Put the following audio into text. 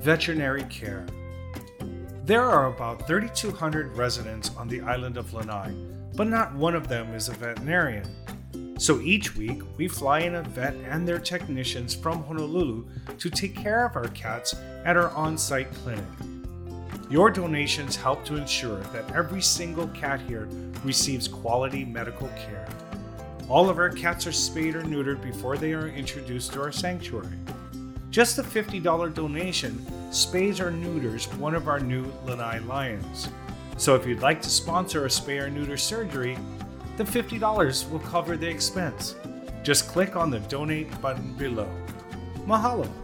Veterinary care. There are about 3,200 residents on the island of Lanai, but not one of them is a veterinarian. So each week, we fly in a vet and their technicians from Honolulu to take care of our cats at our on-site clinic. Your donations help to ensure that every single cat here receives quality medical care. All of our cats are spayed or neutered before they are introduced to our sanctuary. Just a $50 donation spays or neuters one of our new Lanai lions. So if you'd like to sponsor a spay or neuter surgery, the $50 will cover the expense. Just click on the donate button below. Mahalo!